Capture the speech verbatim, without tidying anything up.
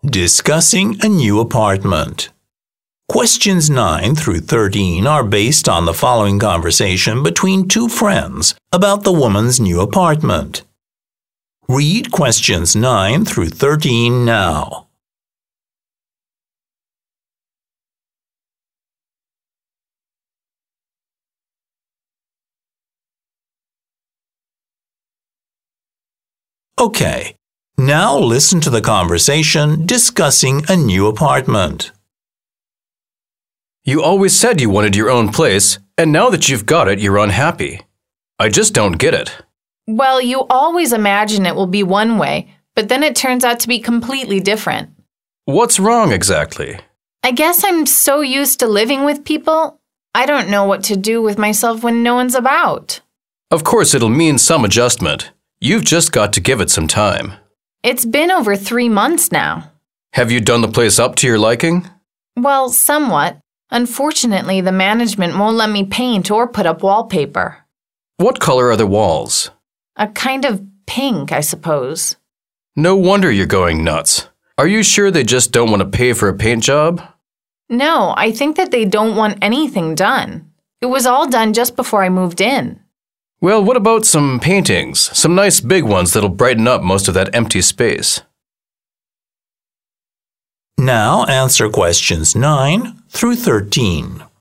Discussing a new apartment. Questions nine through thirteen are based on the following conversation between two friends about the woman's new apartment. Read questions nine through thirteen now. Okay, now listen to the conversation discussing a new apartment. You always said you wanted your own place, and now that you've got it, you're unhappy. I just don't get it. Well, you always imagine it will be one way, but then it turns out to be completely different. What's wrong exactly? I guess I'm so used to living with people, I don't know what to do with myself when no one's about. Of course, it'll mean some adjustment. You've just got to give it some time. It's been over three months now. Have you done the place up to your liking? Well, somewhat. Unfortunately, the management won't let me paint or put up wallpaper. What color are the walls? A kind of pink, I suppose. No wonder you're going nuts. Are you sure they just don't want to pay for a paint job? No, I think that they don't want anything done. It was all done just before I moved in. Well, what about some paintings? Some nice big ones that'll brighten up most of that empty space. Now answer questions nine through thirteen.